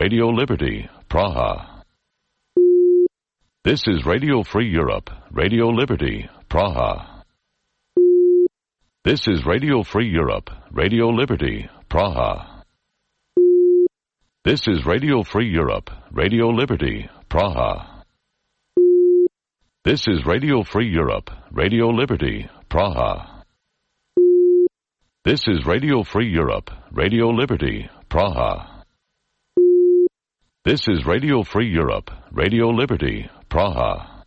Radio Liberty, Praha. This is Radio Free Europe, Radio Liberty, Praha. This is Radio Free Europe, Radio Liberty, Praha. This is Radio Free Europe, Radio Liberty, Praha. This is Radio Free Europe, Radio Liberty, Praha. This is Radio Free Europe, Radio Liberty, Praha. This is Radio Free Europe, Radio Liberty, Praha.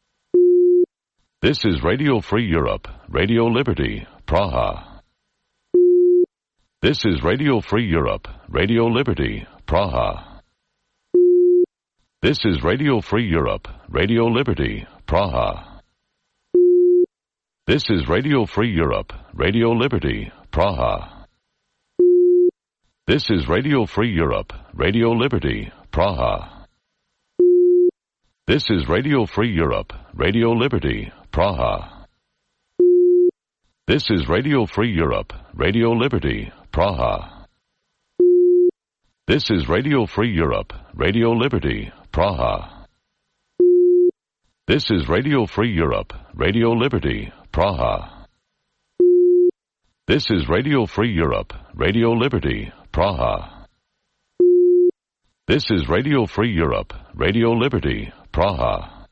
This is Radio Free Europe, Radio Liberty, Praha. This is Radio Free Europe, Radio Liberty, Praha. This is Radio Free Europe, Radio Liberty, Praha. This is Radio Free Europe, Radio Liberty, Praha. This is Radio Free Europe, Radio Liberty, Praha. This is Radio Free Europe, Radio Liberty, Praha. This is Radio Free Europe, Radio Liberty, Praha. This is Radio Free Europe, Radio Liberty, Praha. This is Radio Free Europe, Radio Liberty, Praha. This is Radio Free Europe, Radio Liberty, Praha. This is Radio Free Europe, Radio Liberty, Praha.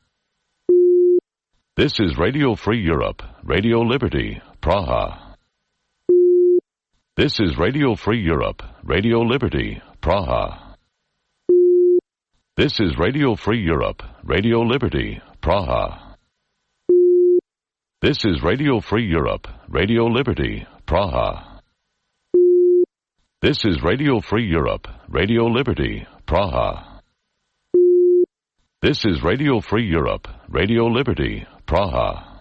This is Radio Free Europe, Radio Liberty, Praha. This is Radio Free Europe, Radio Liberty, Praha. This is Radio Free Europe, Radio Liberty, Praha. This is Radio Free Europe, Radio Liberty, Praha. This is Radio Free Europe, Radio Liberty, Praha. This is Radio Free Europe, Radio Liberty, Praha.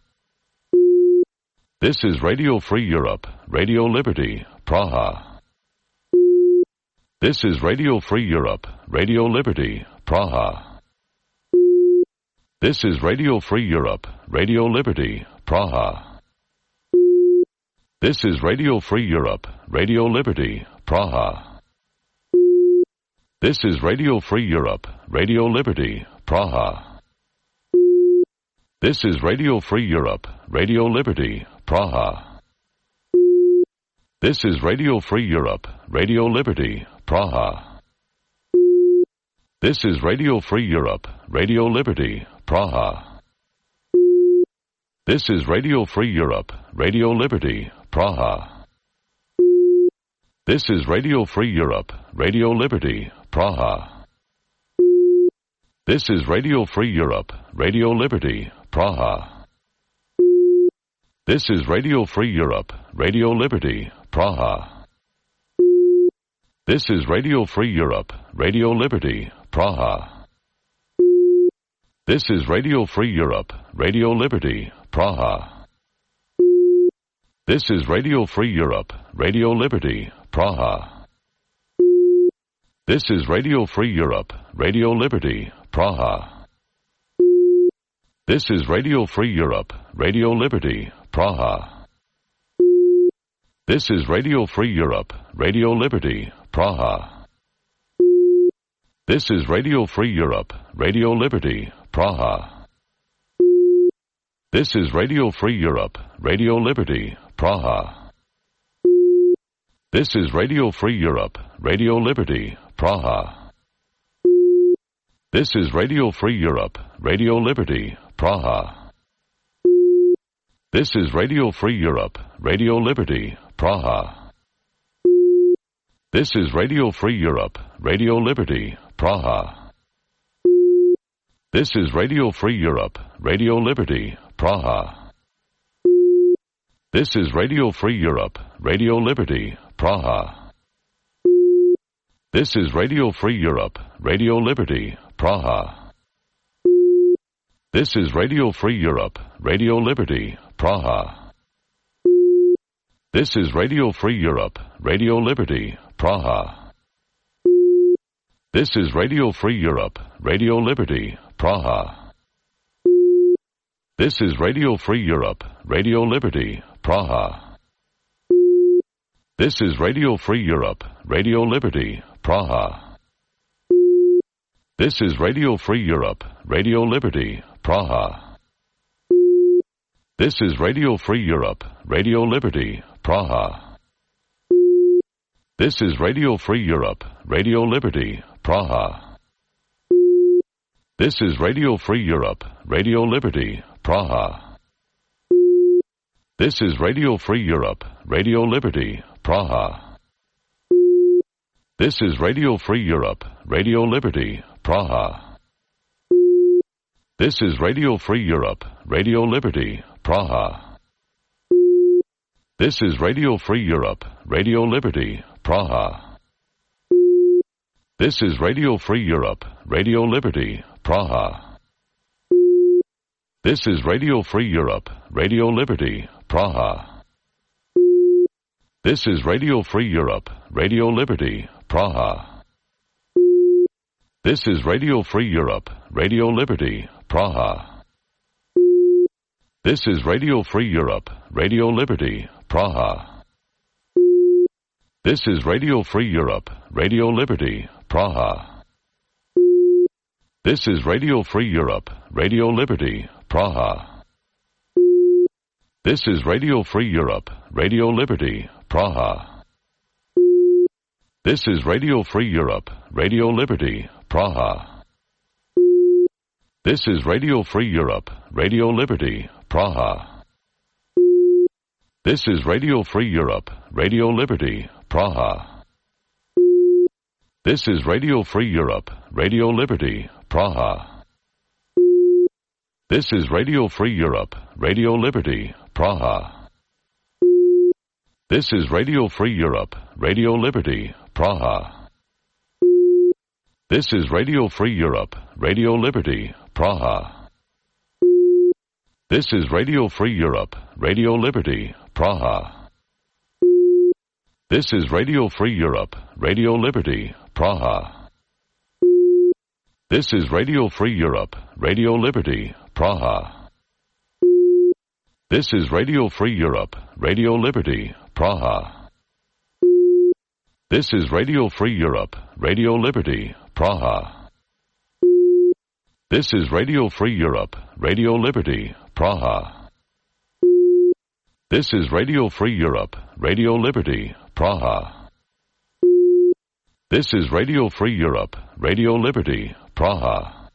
This is Radio Free Europe, Radio Liberty, Praha. This is Radio Free Europe, Radio Liberty, Praha. This is Radio Free Europe, Radio Liberty, Praha. This is Radio Free Europe, Radio Liberty, Praha. This is Radio Free Europe, Radio Liberty, Praha. This is Radio Free Europe, Radio Liberty, Praha. This is Radio Free Europe, Radio Liberty, Praha. This is Radio Free Europe, Radio Liberty, Praha. This is Radio Free Europe, Radio Liberty, Praha. This is Radio Free Europe, Radio Liberty, Praha. This is Radio Free Europe, Radio Liberty, Praha. This is Radio Free Europe, Radio Liberty, Praha. This is Radio Free Europe, Radio Liberty, Praha. This is Radio Free Europe, Radio Liberty, Praha. This is Radio Free Europe, Radio Liberty, Praha. This is Radio Free Europe, Radio Liberty, Praha. This is Radio Free Europe, Radio Liberty, Praha. This is Radio Free Europe, Radio Liberty, Praha. This is Radio Free Europe, Radio Liberty, Praha. This is Radio Free Europe, Radio Liberty, Praha. This is Radio Free Europe, Radio Liberty, Praha. This is Radio Free Europe, Radio Liberty, Praha. This is Radio Free Europe, Radio Liberty, Praha. This is Radio Free Europe, Radio Liberty, Praha. This is Radio Free Europe, Radio Liberty, Praha. This is Radio Free Europe, Radio Liberty, Praha. This is Radio Free Europe, Radio Liberty, Praha. This is Radio Free Europe, Radio Liberty, Praha. This is Radio Free Europe, Radio Liberty, Praha. This is Radio Free Europe, Radio Liberty, Praha. This is Radio Free Europe, Radio Liberty, Praha. This is Radio Free Europe, Radio Liberty, Praha. This is Radio Free Europe, Radio Liberty, Praha. This is Radio Free Europe, Radio Liberty, Praha. This is Radio Free Europe, Radio Liberty, Praha. This is Radio Free Europe, Radio Liberty, Praha. This is Radio Free Europe, Radio Liberty, Praha. This is Radio Free Europe, Radio Liberty, Praha. This is Radio Free Europe, Radio Liberty, Praha. This is Radio Free Europe, Radio Liberty, Praha. This is Radio Free Europe, Radio Liberty, Praha. This is Radio Free Europe, Radio Liberty, Praha. This is Radio Free Europe, Radio Liberty, Praha. This is Radio Free Europe, Radio Liberty, Praha. This is Radio Free Europe, Radio Liberty, Praha. This is Radio Free Europe, Radio Liberty, Praha. This is Radio Free Europe, Radio Liberty, Praha. This is Radio Free Europe, Radio Liberty, Praha. This is Radio Free Europe, Radio Liberty, Praha. This is Radio Free Europe, Radio Liberty, Praha. This is Radio Free Europe, Radio Liberty, Praha. This is Radio Free Europe, Radio Liberty, Praha. This is Radio Free Europe, Radio Liberty, Praha. This is Radio Free Europe, Radio Liberty, Praha. This is Radio Free Europe, Radio Liberty, Praha. This is Radio Free Europe, Radio Liberty, Praha. This is Radio Free Europe, Radio Liberty, Praha. This is Radio Free Europe, Radio Liberty, Praha. This is Radio Free Europe, Radio Liberty, Praha. This is Radio Free Europe, Radio Liberty, Praha. This is Radio Free Europe, Radio Liberty, Praha. This is Radio Free Europe, Radio Liberty, Praha. This is Radio Free Europe, Radio Liberty, Praha.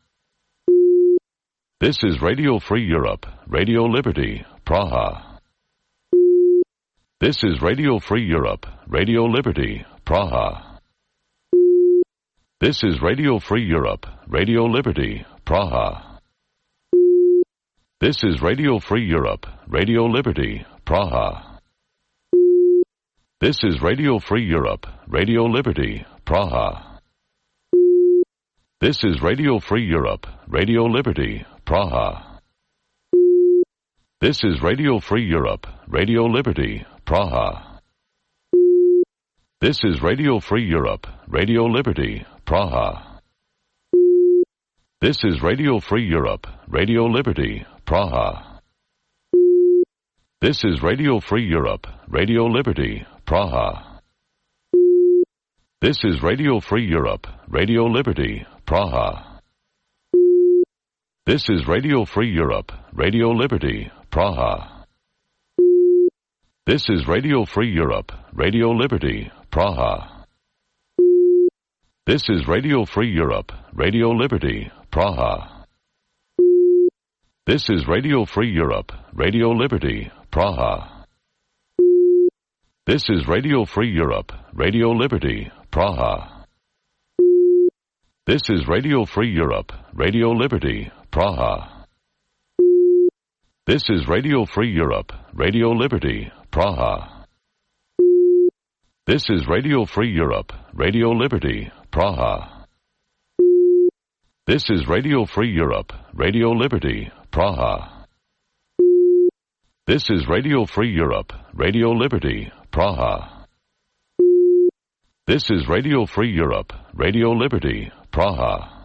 This is Radio Free Europe, Radio Liberty, Praha. This is Radio Free Europe, Radio Liberty, Praha. This is Radio Free Europe, Radio Liberty, Praha. This is Radio Free Europe, Radio Liberty, Praha. This is Radio Free Europe, Radio Liberty, Praha. This is Radio Free Europe, Radio Liberty, Praha. This is Radio Free Europe, Radio Liberty, Praha. This is Radio Free Europe, Radio Liberty, Praha. This is Radio Free Europe, Radio Liberty, Praha. This is Radio Free Europe, Radio Liberty, Praha. This is Radio Free Europe, Radio Liberty, Praha. This is Radio Free Europe, Radio Liberty, Praha. This is Radio Free Europe, Radio Liberty, Praha. This is Radio Free Europe, Radio Liberty, Praha. This is Radio Free Europe, Radio Liberty, Praha. This is Radio Free Europe, Radio Liberty, Praha. This is Radio Free Europe, Radio Liberty, Praha. This is Radio Free Europe, Radio Liberty, Praha. This is Radio Free Europe, Radio Liberty, Praha. This is Radio Free Europe, Radio Liberty, Praha. This is Radio Free Europe, Radio Liberty, Praha. This is Radio Free Europe, Radio Liberty, Praha.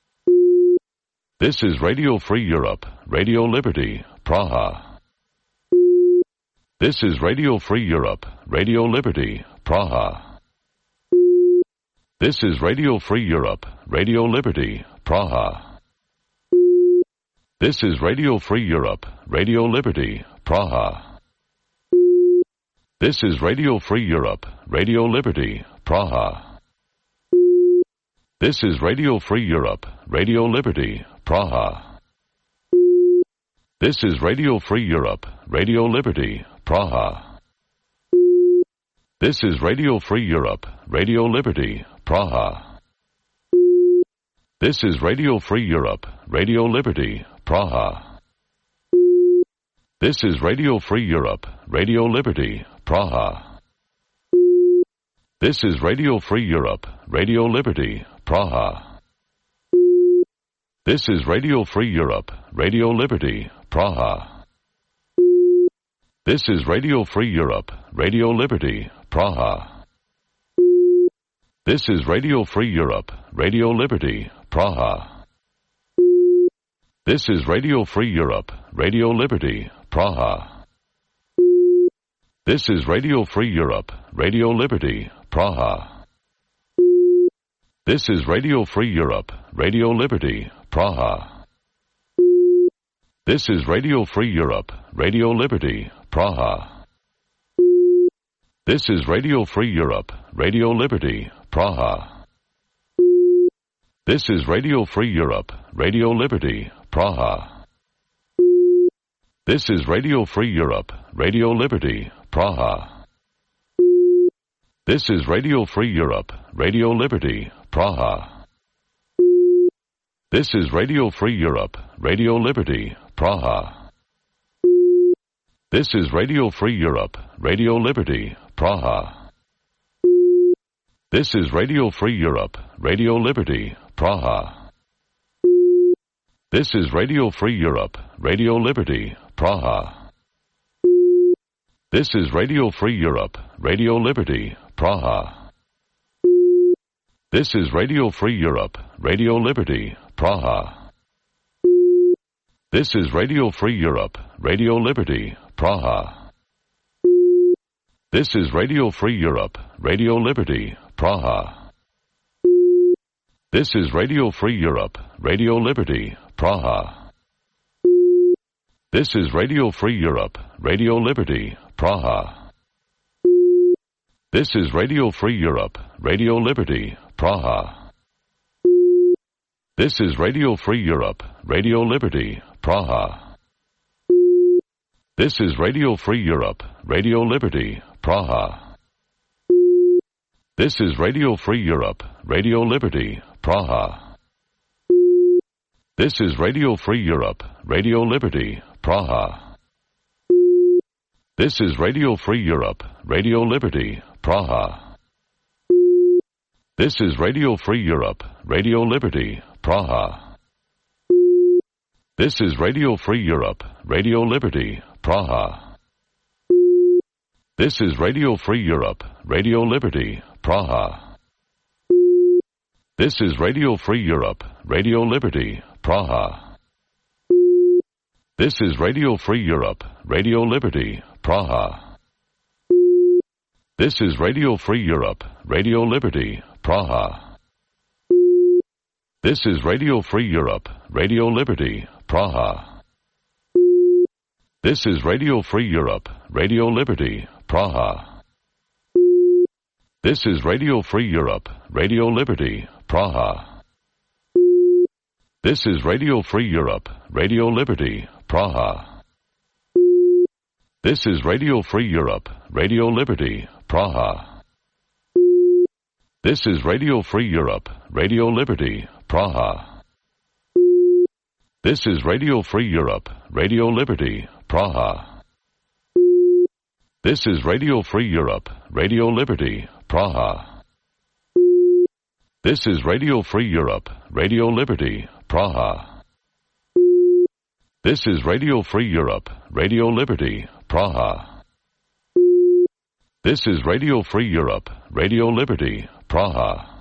This is Radio Free Europe, Radio Liberty, Praha. This is Radio Free Europe, Radio Liberty, Praha. This is Radio Free Europe, Radio Liberty, Praha. This is Radio Free Europe, Radio Liberty, Praha. This is Radio Free Europe, Radio Liberty, Praha. This is Radio Free Europe, Radio Liberty, Praha. This is Radio Free Europe, Radio Liberty, Praha. This is Radio Free Europe, Radio Liberty, Praha. This is Radio Free Europe, Radio Liberty, Praha. This is Radio Free Europe, Radio Liberty, Praha. This is Radio Free Europe, Radio Liberty, Praha. This is Radio Free Europe, Radio Liberty, Praha. This is Radio Free Europe, Radio Liberty, Praha. This is Radio Free Europe, Radio Liberty, Praha. This is Radio Free Europe, Radio Liberty, Praha. This is Radio Free Europe, Radio Liberty, Praha. This is Radio Free Europe, Radio Liberty, Praha. This is Radio Free Europe, Radio Liberty, Praha. This is Radio Free Europe, Radio Liberty, Praha. This is Radio Free Europe, Radio Liberty, Praha. This is Radio Free Europe, Radio Liberty, Praha. This is Radio Free Europe, Radio Liberty, Praha. This is Radio Free Europe, Radio Liberty, Praha. This is Radio Free Europe, Radio Liberty, Praha. This is Radio Free Europe, Radio Liberty, Praha. This is Radio Free Europe, Radio Liberty, Praha. This is Radio Free Europe, Radio Liberty, Praha. This is Radio Free Europe, Radio Liberty, Praha. This is Radio Free Europe, Radio Liberty, Praha. This is Radio Free Europe, Radio Liberty, Praha. This is Radio Free Europe, Radio Liberty, Praha. This is Radio Free Europe, Radio Liberty, Praha. This is Radio Free Europe, Radio Liberty, Praha. This is Radio Free Europe, Radio Liberty, Praha. This is Radio Free Europe, Radio Liberty, Praha. This is Radio Free Europe, Radio Liberty, Praha. This is Radio Free Europe, Radio Liberty, Praha. This is Radio Free Europe, Radio Liberty, Praha. This is Radio Free Europe, Radio Liberty, Praha. This is Radio Free Europe, Radio Liberty, Praha. This is Radio Free Europe, Radio Liberty, Praha. This is Radio Free Europe, Radio Liberty, Praha. This is Radio Free Europe, Radio Liberty, Praha. This is Radio Free Europe, Radio Liberty, Praha. This is Radio Free Europe, Radio Liberty, Praha. This is Radio Free Europe, Radio Liberty, Praha. This is Radio Free Europe, Radio Liberty, Praha. This is Radio Free Europe, Radio Liberty, Praha. This is Radio Free Europe, Radio Liberty, Praha. This is Radio Free Europe, Radio Liberty, Praha. This is Radio Free Europe, Radio Liberty, Praha. This is Radio Free Europe, Radio Liberty, Praha. This is Radio Free Europe, Radio Liberty, Praha. This is Radio Free Europe, Radio Liberty, Praha. This is Radio Free Europe, Radio Liberty, Praha.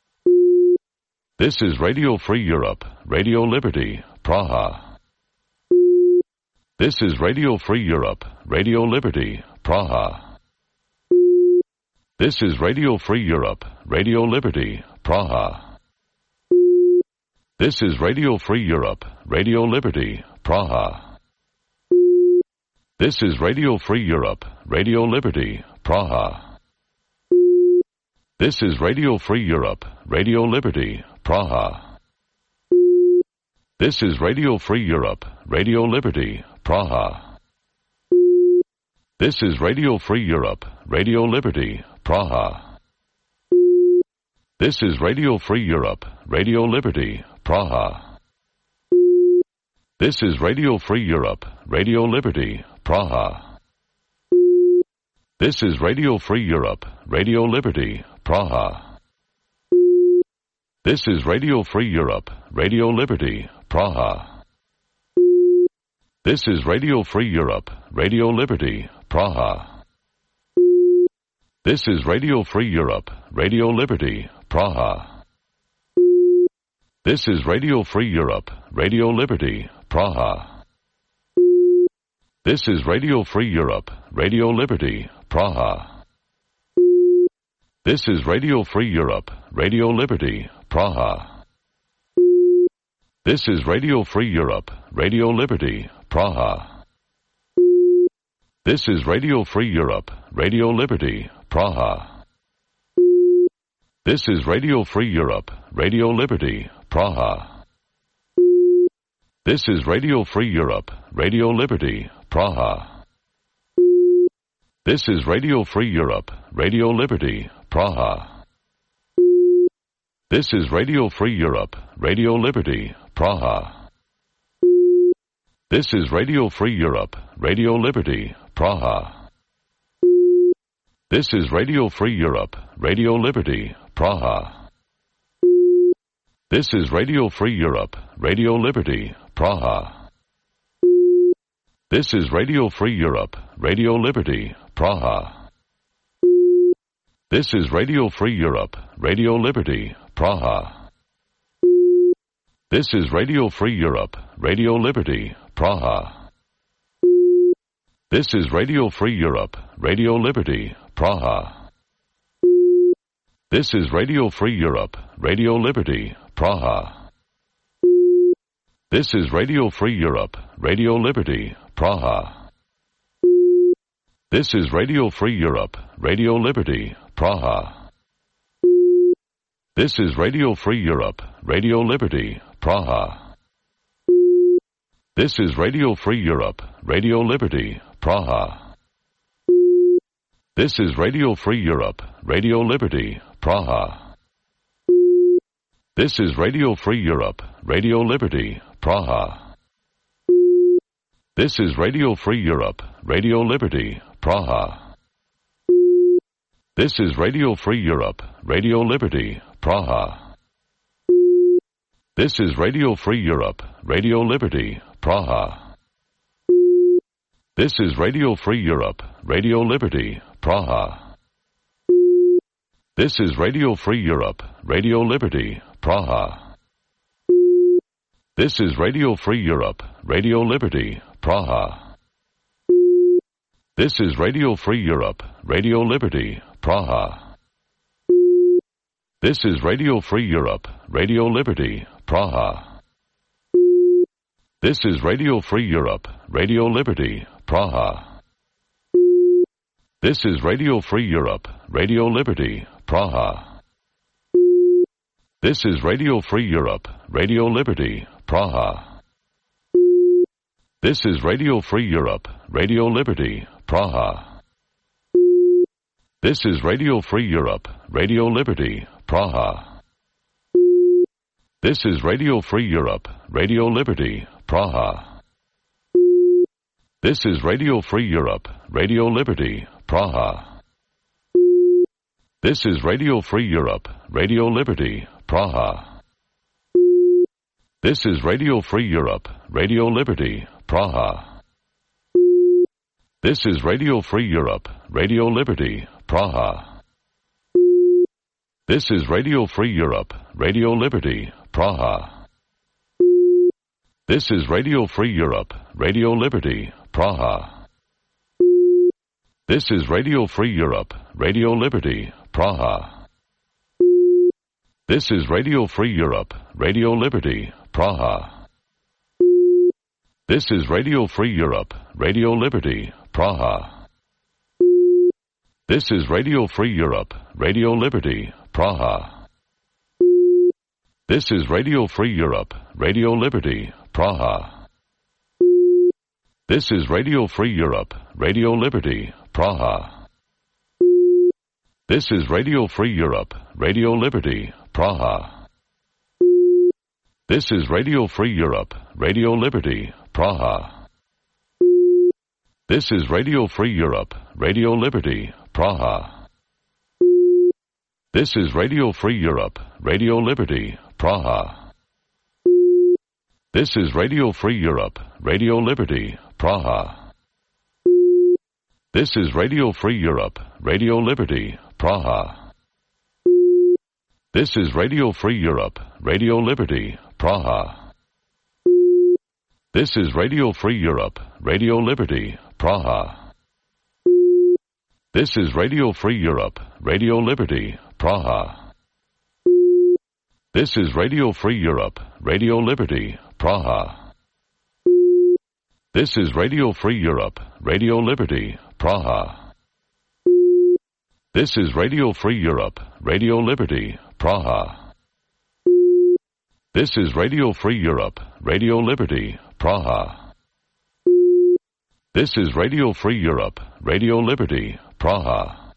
This is Radio Free Europe, Radio Liberty, Praha. This is Radio Free Europe, Radio Liberty, Praha. This is Radio Free Europe, Radio Liberty, Praha. This is Radio Free Europe, Radio Liberty, Praha. This is Radio Free Europe, Radio Liberty, Praha. This is Radio Free Europe, Radio Liberty, Praha. This is Radio Free Europe, Radio Liberty, Praha. This is Radio Free Europe, Radio Liberty, Praha. This is Radio Free Europe, Radio Liberty, Praha. This is Radio Free Europe, Radio Liberty, Praha. This is Radio Free Europe, Radio Liberty, Praha. This is Radio Free Europe, Radio Liberty, Praha. This is Radio Free Europe, Radio Liberty, Praha. This is Radio Free Europe, Radio Liberty, Praha. This is Radio Free Europe, Radio Liberty, Praha. This is Radio Free Europe, Radio Liberty, Praha. This is Radio Free Europe, Radio Liberty, Praha. This is Radio Free Europe, Radio Liberty, Praha. This is Radio Free Europe, Radio Liberty, Praha. This is Radio Free Europe, Radio Liberty, Praha. This is Radio Free Europe, Radio Liberty, Praha. This is Radio Free Europe, Radio Liberty, Praha. This is Radio Free Europe, Radio Liberty, Praha. This is Radio Free Europe, Radio Liberty, Praha. This is Radio Free Europe, Radio Liberty, Praha. This is Radio Free Europe, Radio Liberty, Praha. This is Radio Free Europe, Radio Liberty, Praha. This is Radio Free Europe, Radio Liberty, Praha. This is Radio Free Europe, Radio Liberty, Praha. This is Radio Free Europe, Radio Liberty, Praha. This is Radio Free Europe, Radio Liberty, Praha. This is Radio Free Europe, Radio Liberty, Praha. This is Radio Free Europe, Radio Liberty, Praha. This is Radio Free Europe, Radio Liberty, Praha. This is Radio Free Europe, Radio Liberty, Praha. This is Radio Free Europe, Radio Liberty, Praha. This is Radio Free Europe, Radio Liberty, Praha. This is Radio Free Europe, Radio Liberty, Praha. This is Radio Free Europe, Radio Liberty, Praha. This is Radio Free Europe, Radio Liberty, Praha. This is Radio Free Europe, Radio Liberty, Praha. This is Radio Free Europe, Radio Liberty, Praha. This is Radio Free Europe, Radio Liberty, Praha. This is Radio Free Europe, Radio Liberty, Praha. This is Radio Free Europe, Radio Liberty, Praha. This is Radio Free Europe, Radio Liberty, Praha. This is Radio Free Europe, Radio Liberty, Praha. This is Radio Free Europe, Radio Liberty, Praha. This is Radio Free Europe, Radio Liberty, Praha. This is Radio Free Europe, Radio Liberty, Praha. This is Radio Free Europe, Radio Liberty, Praha. This is Radio Free Europe, Radio Liberty, Praha. This is Radio Free Europe, Radio Liberty, Praha. This is Radio Free Europe, Radio Liberty, Praha. This is Radio Free Europe, Radio Liberty, Praha. This is Radio Free Europe, Radio Liberty, Praha. This is Radio Free Europe, Radio Liberty, Praha. This is Radio Free Europe, Radio Liberty, Praha. This is Radio Free Europe, Radio Liberty, Praha. This is Radio Free Europe, Radio Liberty, Praha. This is Radio Free Europe, Radio Liberty, Praha. This is Radio Free Europe, Radio Liberty, Praha. This is Radio Free Europe, Radio Liberty, Praha. This is Radio Free Europe, Radio Liberty, Praha. This is Radio Free Europe, Radio Liberty, Praha. This is Radio Free Europe, Radio Liberty, Praha. This is Radio Free Europe, Radio Liberty, Praha. This is Radio Free Europe, Radio Liberty, Praha. This is Radio Free Europe, Radio Liberty, Praha. This is Radio Free Europe, Radio Liberty, Praha. This is Radio Free Europe, Radio Liberty, Praha. This is Radio Free Europe, Radio Liberty, Praha. This is Radio Free Europe, Radio Liberty, Praha. This is Radio Free Europe, Radio Liberty, Praha. This is Radio Free Europe, Radio Liberty, Praha. This is Radio Free Europe, Radio Liberty, Praha. This is Radio Free Europe, Radio Liberty, Praha.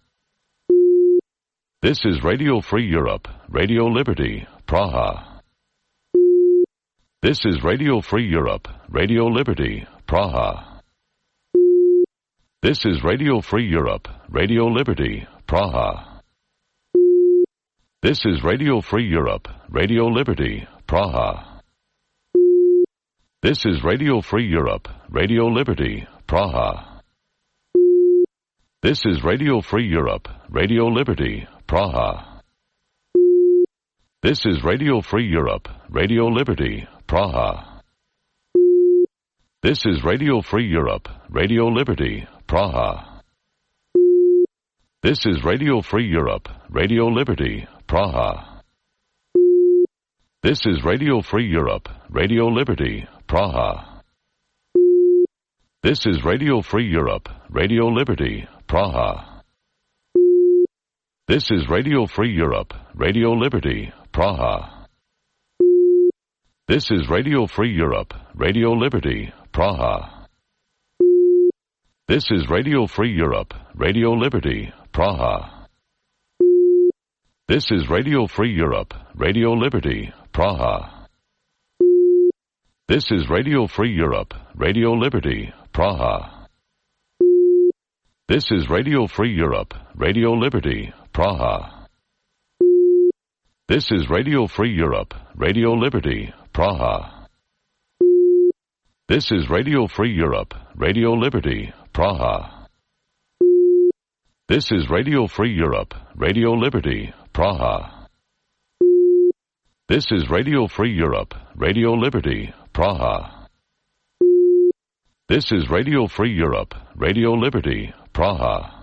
This is Radio Free Europe, Radio Liberty, Praha. This is Radio Free Europe, Radio Liberty, Praha. This is Radio Free Europe, Radio Liberty, Praha. This is Radio Free Europe, Radio Liberty, Praha. This is Radio Free Europe, Radio Liberty, Praha. This is Radio Free Europe, Radio Liberty, Praha. This is Radio Free Europe, Radio Liberty, Praha. This is Radio Free Europe, Radio Liberty, Praha. This is Radio Free Europe, Radio Liberty, Praha. This is Radio Free Europe, Radio Liberty, Praha. This is Radio Free Europe, Radio Liberty, Praha. This is Radio Free Europe, Radio Liberty, Praha. This is Radio Free Europe, Radio Liberty, Praha. This is Radio Free Europe, Radio Liberty, Praha. This is Radio Free Europe, Radio Liberty, Praha. This is Radio Free Europe, Radio Liberty, Praha. This is Radio Free Europe, Radio Liberty, Praha. This is Radio Free Europe, Radio Liberty, Praha. This is Radio Free Europe, Radio Liberty, Praha. This is Radio Free Europe, Radio Liberty, Praha. This is Radio Free Europe, Radio Liberty, Praha. This is Radio Free Europe, Radio Liberty, Praha.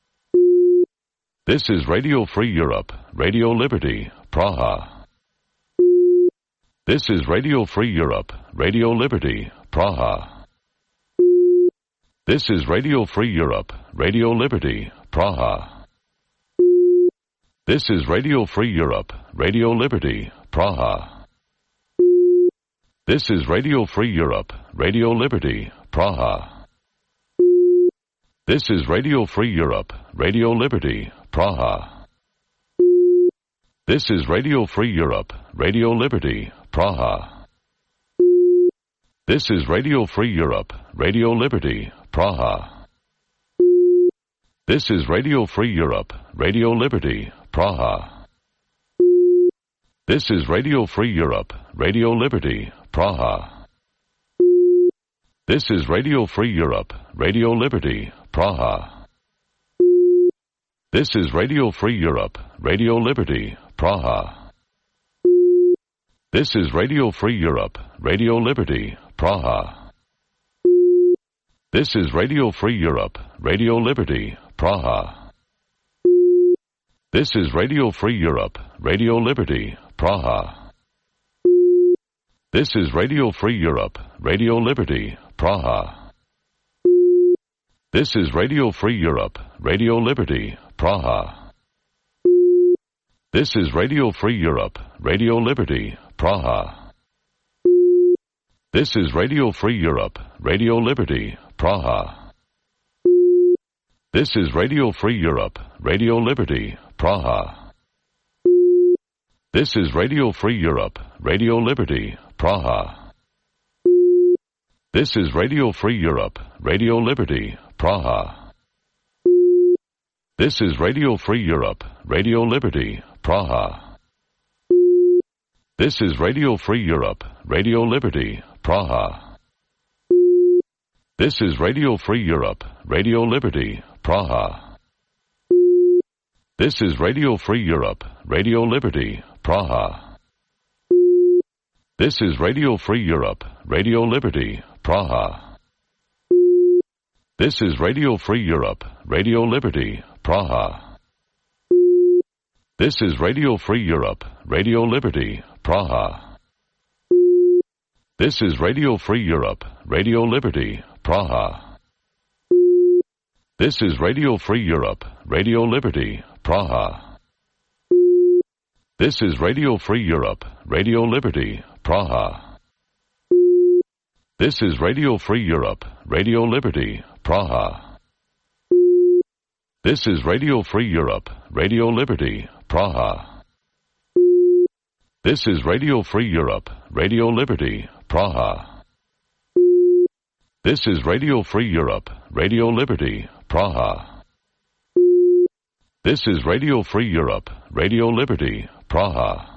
This is Radio Free Europe, Radio Liberty, Praha. This is Radio Free Europe, Radio Liberty, Praha. This is Radio Free Europe, Radio Liberty, Praha. This is Radio Free Europe, Radio Liberty, Praha. This is Radio Free Europe, Radio Liberty, Praha. This is Radio Free Europe, Radio Liberty, Praha. This is Radio Free Europe, Radio Liberty, Praha. This is Radio Free Europe, Radio Liberty, Praha. This is Radio Free Europe, Radio Liberty, Praha. This is Radio Free Europe, Radio Liberty, Praha. This is Radio Free Europe, Radio Liberty, Praha. This is Radio Free Europe, Radio Liberty, Praha. This is Radio Free Europe, Radio Liberty, Praha. This is Radio Free Europe, Radio Liberty, Praha. This is Radio Free Europe, Radio Liberty, Praha. This is Radio Free Europe, Radio Liberty, Praha. This is Radio Free Europe, Radio Liberty, Praha. This is Radio Free Europe, Radio Liberty, Praha. This is Radio Free Europe, Radio Liberty, Praha. This is Radio Free Europe, Radio Liberty, Praha. This is Radio Free Europe, Radio Liberty, Praha. This is Radio Free Europe, Radio Liberty, Praha. This is Radio Free Europe, Radio Liberty, Praha. This is Radio Free Europe, Radio Liberty, Praha. This is Radio Free Europe, Radio Liberty, Praha. This is Radio Free Europe, Radio Liberty, Praha. This is Radio Free Europe, Radio Liberty, Praha. This is Radio Free Europe, Radio Liberty, Praha. This is Radio Free Europe, Radio Liberty, Praha. This is Radio Free Europe, Radio Liberty, Praha. This is Radio Free Europe, Radio Liberty, Praha. This is Radio Free Europe, Radio Liberty, Praha. This is Radio Free Europe, Radio Liberty, Praha. This is Radio Free Europe, Radio Liberty, Praha. This is Radio Free Europe, Radio Liberty, Praha. This is Radio Free Europe, Radio Liberty, Praha. This is Radio Free Europe, Radio Liberty, Praha.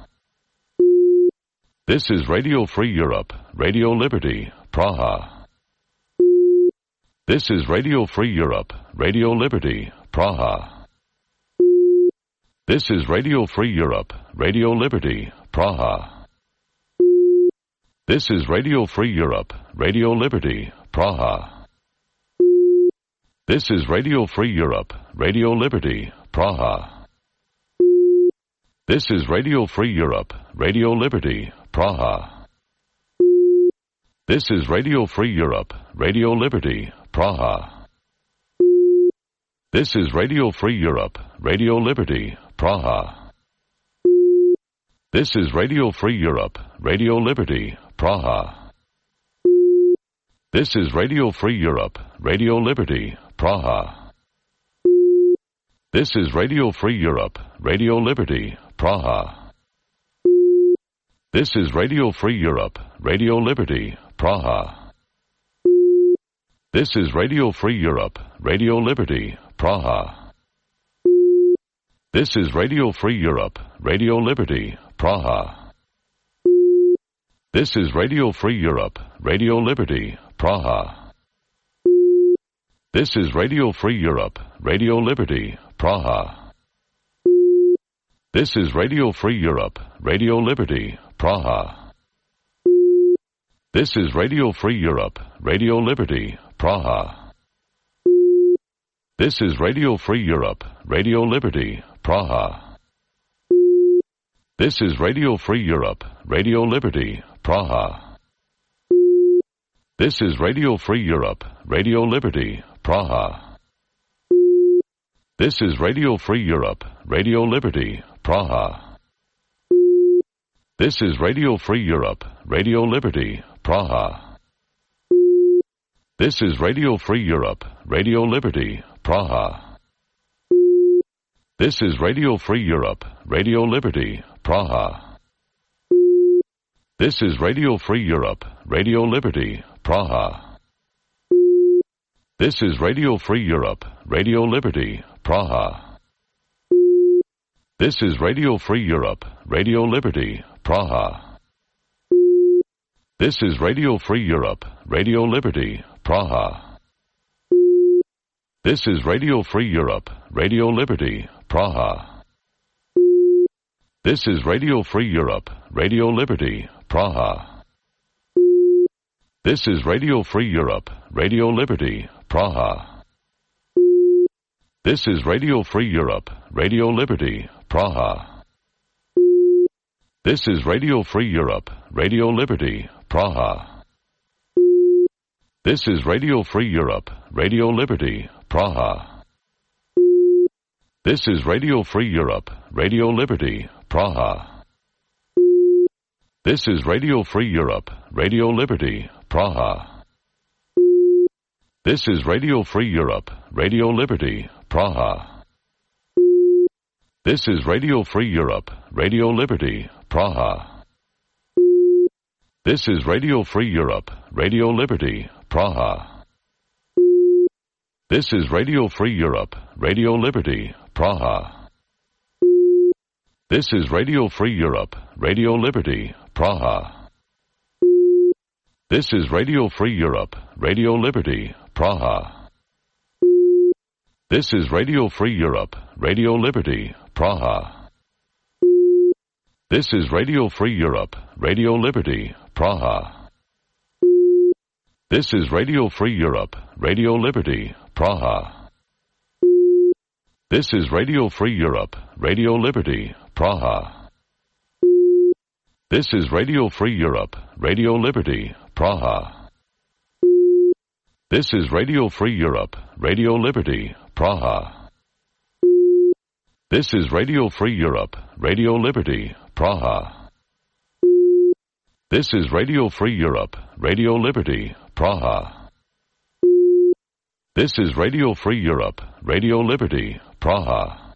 This is Radio Free Europe, Radio Liberty, Praha. This is Radio Free Europe, Radio Liberty, Praha. This is Radio Free Europe, Radio Liberty, Praha. This is Radio Free Europe, Radio Liberty, Praha. This is Radio Free Europe, Radio Liberty, Praha. This is Radio Free Europe, Radio Liberty, Praha. This is Radio Free Europe, Radio Liberty, Praha. This is Radio Free Europe, Radio Liberty, Praha. This is Radio Free Europe, Radio Liberty, Praha. This is Radio Free Europe, Radio Liberty, Praha. This is Radio Free Europe, Radio Liberty, Praha. This is Radio Free Europe, Radio Liberty, Praha. This is Radio Free Europe, Radio Liberty, Praha. This is Radio Free Europe, Radio Liberty, Praha. This is Radio Free Europe, Radio Liberty, Praha. This is Radio Free Europe, Radio Liberty, Praha. This is Radio Free Europe, Radio Liberty, Praha. This is Radio Free Europe, Radio Liberty, Praha. This is Radio Free Europe, Radio Liberty, Praha. This is Radio Free Europe, Radio Liberty, Praha. This is Radio Free Europe, Radio Liberty, Praha. This is Radio Free Europe, Radio Liberty, Praha. This is Radio Free Europe, Radio Liberty, Praha. This is Radio Free Europe, Radio Liberty, Praha. This is Radio Free Europe, Radio Liberty, Praha. This is Radio Free Europe, Radio Liberty, Praha. This is Radio Free Europe, Radio Liberty, Praha. This is Radio Free Europe, Radio Liberty, Praha. This is Radio Free Europe, Radio Liberty, Praha. This is Radio Free Europe, Radio Liberty, Praha. This is Radio Free Europe, Radio Liberty, Praha. This is Radio Free Europe, Radio Liberty, Praha. This is Radio Free Europe, Radio Liberty, Praha. This is Radio Free Europe, Radio Liberty, Praha. This is Radio Free Europe, Radio Liberty, Praha. This is Radio Free Europe, Radio Liberty, Praha. This is Radio Free Europe, Radio Liberty, Praha. This is Radio Free Europe, Radio Liberty, Praha. This is Radio Free Europe, Radio Liberty, Praha. This is Radio Free Europe, Radio Liberty, Praha. This is Radio Free Europe, Radio Liberty, Praha. This is Radio Free Europe, Radio Liberty, Praha. This is Radio Free Europe, Radio Liberty, Praha. This is Radio Free Europe, Radio Liberty, Praha. This is Radio Free Europe, Radio Liberty, Praha. This is Radio Free Europe, Radio Liberty, Praha. This is Radio Free Europe, Radio Liberty, Praha. This is Radio Free Europe, Radio Liberty, Praha. This is Radio Free Europe, Radio Liberty, Praha. This is Radio Free Europe, Radio Liberty, Praha. This is Radio Free Europe, Radio Liberty, Praha. This is Radio Free Europe, Radio Liberty, Praha.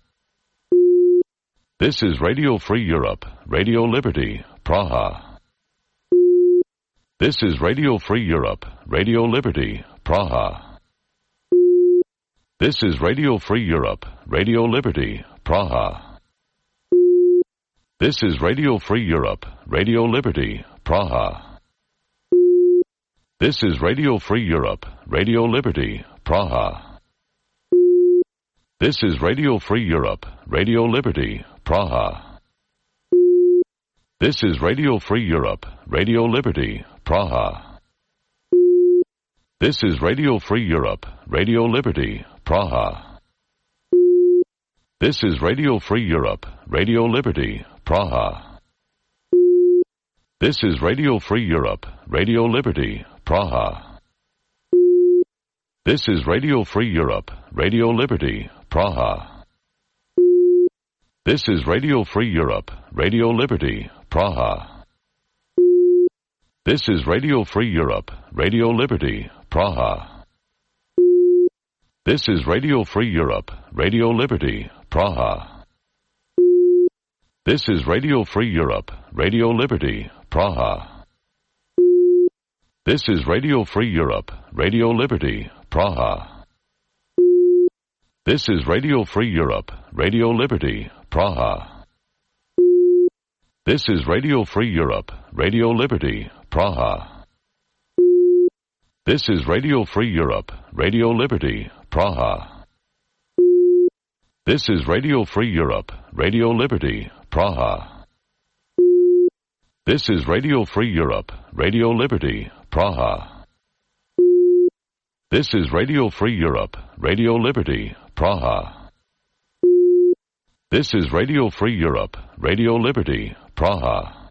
This is Radio Free Europe, Radio Liberty, Praha. This is Radio Free Europe, Radio Liberty, Praha. This is Radio Free Europe, Radio Liberty, Praha. This is Radio Free Europe, Radio Liberty, Praha. This is Radio Free Europe, Radio Liberty, Praha. This is Radio Free Europe, Radio Liberty, Praha. This is Radio Free Europe, Radio Liberty, Praha. This is Radio Free Europe, Radio Liberty, Praha. This is Radio Free Europe, Radio Liberty, Praha. This is Radio Free Europe, Radio Liberty, Praha. This is Radio Free Europe, Radio Liberty, Praha. This is Radio Free Europe, Radio Liberty, Praha. This is Radio Free Europe, Radio Liberty, Praha. This is Radio Free Europe, Radio Liberty, Praha. This is Radio Free Europe, Radio Liberty, Praha. This is Radio Free Europe, Radio Liberty, Praha. This is Radio Free Europe, Radio Liberty, Praha. This is Radio Free Europe, Radio Liberty, Praha. This is Radio Free Europe, Radio Liberty, Praha. This is Radio Free Europe, Radio Liberty, Praha. This is Radio Free Europe, Radio Liberty, Praha. This is Radio Free Europe, Radio Liberty, Praha. This is Radio Free Europe, Radio Liberty, Praha.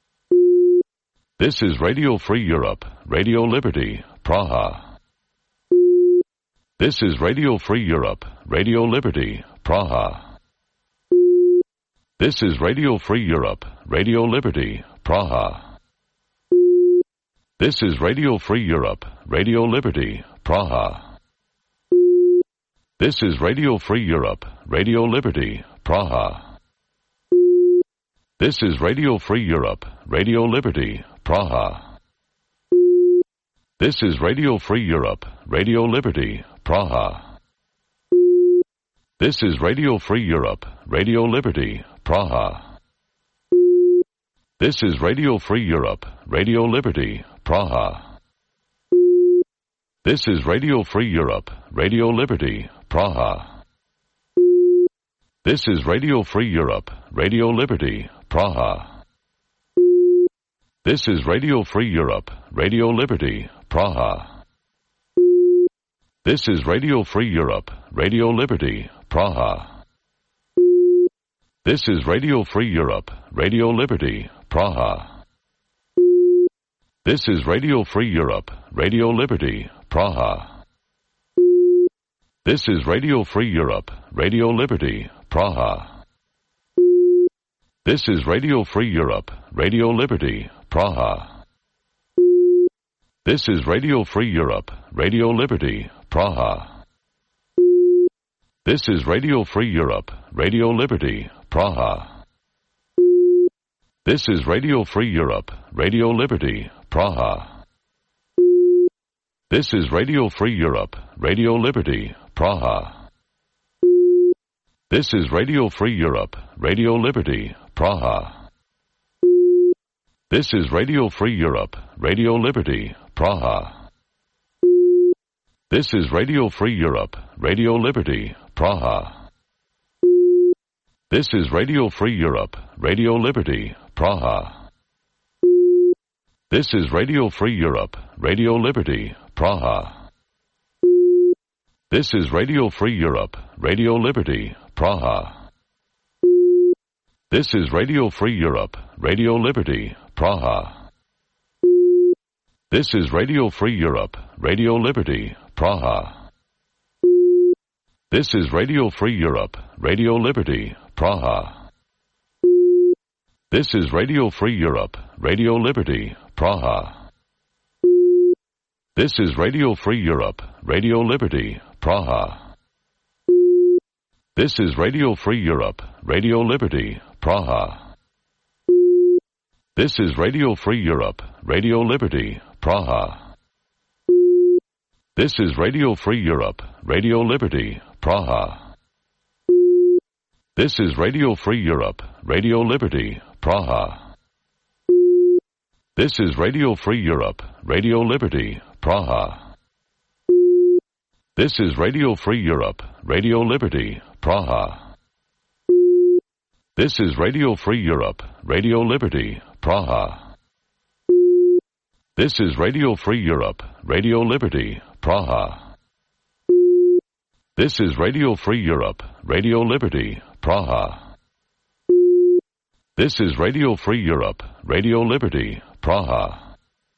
This is Radio Free Europe, Radio Liberty, Praha. This is Radio Free Europe, Radio Liberty, Praha. This is Radio Free Europe, Radio Liberty, Praha. This is Radio Free Europe, Radio Liberty, Praha. This is Radio Free Europe, Radio Liberty, Praha. This is Radio Free Europe, Radio Liberty, Praha. This is Radio Free Europe, Radio Liberty, Praha. This is Radio Free Europe, Radio Liberty, Praha. This is Radio Free Europe, Radio Liberty, Praha. This is Radio Free Europe, Radio Liberty, Praha. This is Radio Free Europe, Radio Liberty, Praha. This is Radio Free Europe, Radio Liberty, Praha. This is Radio Free Europe, Radio Liberty, Praha. This is Radio Free Europe, Radio Liberty, Praha. This is Radio Free Europe, Radio Liberty, Praha. This is Radio Free Europe, Radio Liberty, Praha. This is Radio Free Europe, Radio Liberty, Praha. This is Radio Free Europe, Radio Liberty, Praha. This is Radio Free Europe, Radio Liberty, Praha. This is Radio Free Europe, Radio Liberty, Praha. This is Radio Free Europe, Radio Liberty, Praha. This is Radio Free Europe, Radio Liberty, Praha. This is Radio Free Europe, Radio Liberty, Praha. This is Radio Free Europe, Radio Liberty, Praha. This is Radio Free Europe, Radio Liberty, Praha. This is Radio Free Europe, Radio Liberty, Praha. This is Radio Free Europe, Radio Liberty, Praha. This is Radio Free Europe, Radio Liberty, Praha. This is Radio Free Europe, Radio Liberty, Praha. This is Radio Free Europe, Radio Liberty, Praha. This is Radio Free Europe, Radio Liberty, Praha. This is Radio Free Europe, Radio Liberty, Praha. This is Radio Free Europe, Radio Liberty, Praha. This is Radio Free Europe, Radio Liberty, Praha. This is Radio Free Europe, Radio Liberty, Praha. This is Radio Free Europe, Radio Liberty, Praha. This is Radio Free Europe, Radio Liberty, Praha. This is Radio Free Europe, Radio Liberty, Praha. This is Radio Free Europe, Radio Liberty, Praha. This is Radio Free Europe, Radio Liberty, Praha. This is Radio Free Europe, Radio Liberty, Praha. This is Radio Free Europe, Radio Liberty, Praha.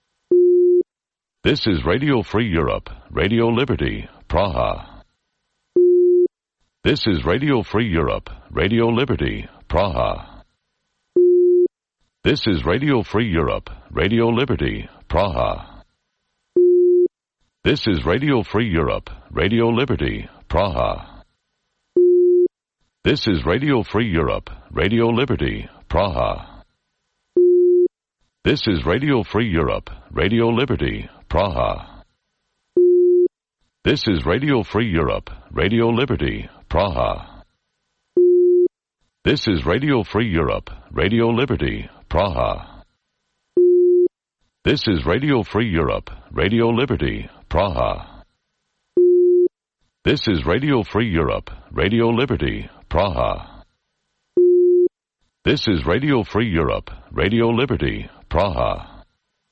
This is Radio Free Europe, Radio Liberty, Praha. This is Radio Free Europe, Radio Liberty, Praha. This is Radio Free Europe, Radio Liberty, Praha. This is Radio Free Europe, Radio Liberty, Praha. This is Radio Free Europe, Radio Liberty, Praha. This is Radio Free Europe, Radio Liberty, Praha. This is Radio Free Europe, Radio Liberty, Praha. This is Radio Free Europe, Radio Liberty, Praha. This is Radio Free Europe, Radio Liberty, Praha. This is Radio Free Europe, Radio Liberty, Praha. This is Radio Free Europe, Radio Liberty, Praha.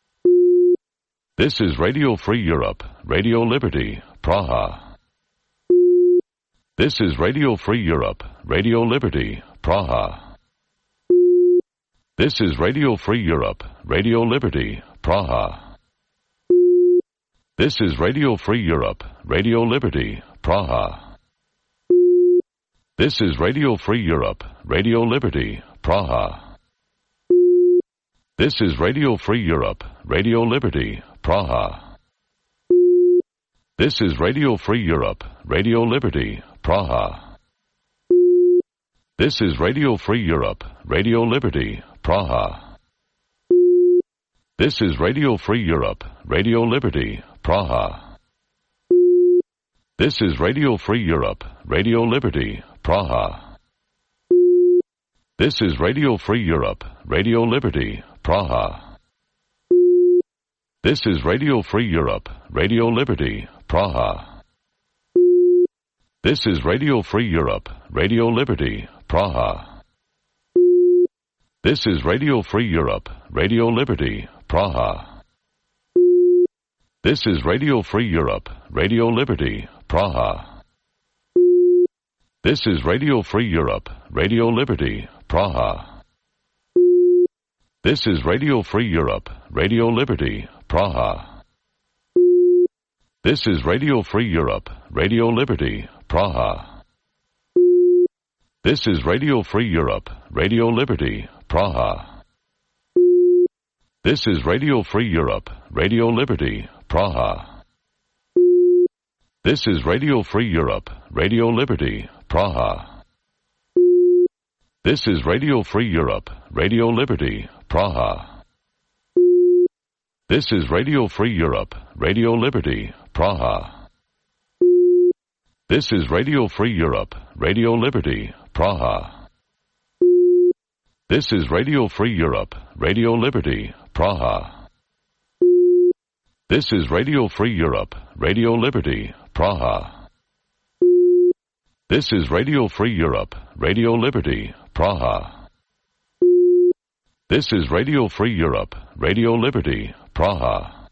This is Radio Free Europe, Radio Liberty, Praha. This is Radio Free Europe, Radio Liberty, Praha. This is Radio Free Europe, Radio Liberty, Praha. This is Radio Free Europe, Radio Liberty, Praha. This is Radio Free Europe, Radio Liberty, Praha. This is Radio Free Europe, Radio Liberty, Praha. This is Radio Free Europe, Radio Liberty, Praha. This is Radio Free Europe, Radio Liberty, Praha. This is Radio Free Europe, Radio Liberty, Praha. This is Radio Free Europe, Radio Liberty, Praha. This is Radio Free Europe, Radio Liberty, Praha. This is Radio Free Europe, Radio Liberty, Praha. This is Radio Free Europe, Radio Liberty, Praha. This is Radio Free Europe, Radio Liberty, Praha. This is Radio Free Europe, Radio Liberty, Praha. This is Radio Free Europe, Radio Liberty, Praha. This is Radio Free Europe, Radio Liberty, Praha. This is Radio Free Europe, Radio Liberty, Praha. This is Radio Free Europe, Radio Liberty, Praha. This is Radio Free Europe, Radio Liberty, Praha. This is Radio Free Europe, Radio Liberty, Praha. This is Radio Free Europe, Radio Liberty, Praha. This is Radio Free Europe, Radio Liberty, Praha. This is Radio Free Europe, Radio Liberty, Praha. This is Radio Free Europe, Radio Liberty, Praha. This is Radio Free Europe, Radio Liberty, Praha. This is Radio Free Europe, Radio Liberty, Praha. This is Radio Free Europe, Radio Liberty, Praha.